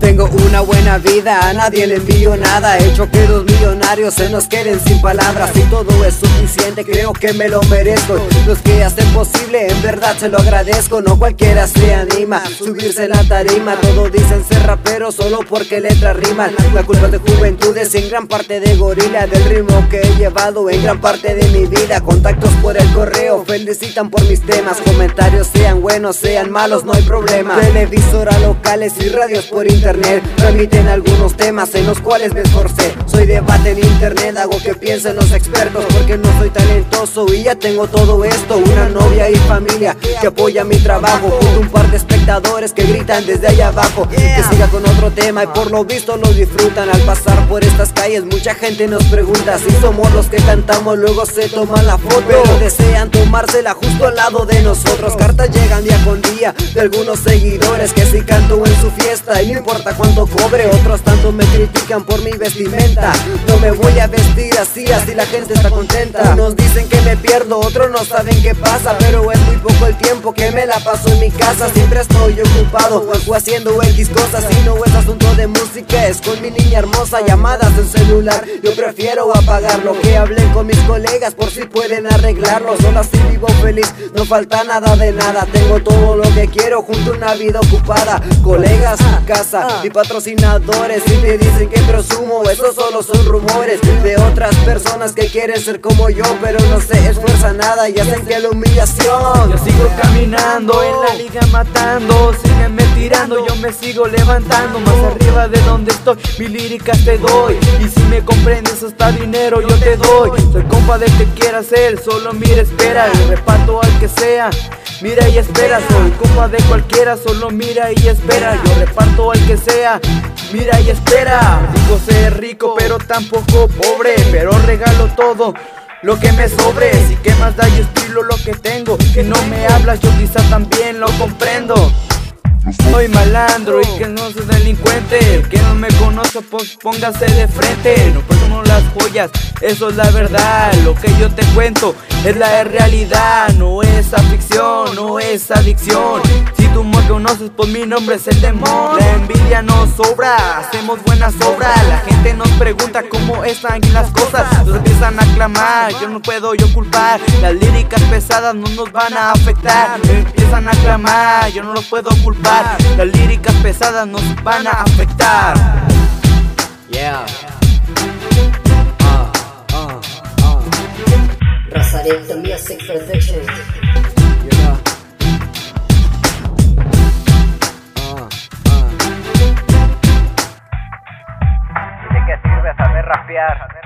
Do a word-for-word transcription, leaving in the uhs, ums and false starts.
Tengo una buena vida, a nadie le envío nada. He hecho que los millonarios se nos queden sin palabras. Si todo es suficiente, creo que me lo merezco. Los que hacen posible, en verdad se lo agradezco. No cualquiera se anima, subirse en la tarima. Todos dicen ser raperos solo porque letras riman. La culpa es de juventudes y en gran parte de gorila. Del ritmo que he llevado en gran parte de mi vida. Contactos por el correo, felicitan por mis temas. Comentarios sean buenos, sean malos, no hay problema. Televisora locales y radios por internet transmiten algunos temas en los cuales me esforcé. Soy debate en internet, hago que piensen los expertos, porque no soy talentoso y ya tengo todo esto. Una novia y familia que apoya mi trabajo, junto a un par de espectadores que gritan desde allá abajo. Que siga con otro tema y por lo visto lo disfrutan. Al pasar por estas calles mucha gente nos pregunta si somos los que cantamos, luego se toman la foto, pero desean tomársela justo al lado de nosotros. Cartas llegan día con día de algunos seguidores que si canto en su fiesta y no importa cuánto cobre, otros tanto me critican por mi vestimenta. No me voy a vestir así, así la gente está contenta. Unos dicen que me pierdo, otros no saben qué pasa, pero es muy poco el tiempo que me la paso en mi casa. Siempre estoy ocupado o haciendo X cosas, y no es asunto de música, es con mi niña hermosa. Llamadas en celular, yo prefiero apagarlo, que hablen con mis colegas por si pueden arreglarlo. Solo así vivo feliz, no falta nada de nada. Tengo todo lo que quiero junto a una vida ocupada. Colegas, casa y patrocinadores, y te dicen que presumo, esos solo son rumores de otras personas que quieren ser como yo, pero no se esfuerzan nada y hacen que la humillación. Yo sigo caminando en la liga matando, sígueme tirando, yo me sigo levantando. Más arriba de donde estoy, mi líricas te doy, y si me comprendes hasta dinero yo te doy. Soy compa del que quiera ser, solo mira, espera, le reparto al que sea. Mira y espera, soy compa de cualquiera, solo mira y espera. Yo reparto al que sea, mira y espera. Digo ser rico pero tampoco pobre, pero regalo todo lo que me sobre. Si que más da y estilo lo que tengo, que no me hablas yo quizá también lo comprendo. Soy malandro y que no soy delincuente. El que no me conoce pues póngase de frente. No presumo las joyas, eso es la verdad. Lo que yo te cuento es la realidad. No es ficción, no es adicción. Si tú me conoces pues mi nombre es el demonio. La envidia nos sobra, hacemos buenas obras. La gente nos pregunta cómo están las cosas, nos empiezan a clamar, yo no puedo yo culpar. Las líricas pesadas no nos van a afectar. Me empiezan a clamar, yo no los puedo culpar. Las líricas pesadas nos van a afectar. Yeah. Uh, uh, uh. Rosarito Music Production. Yeah. Uh, uh. ¿De qué sirve saber rapear?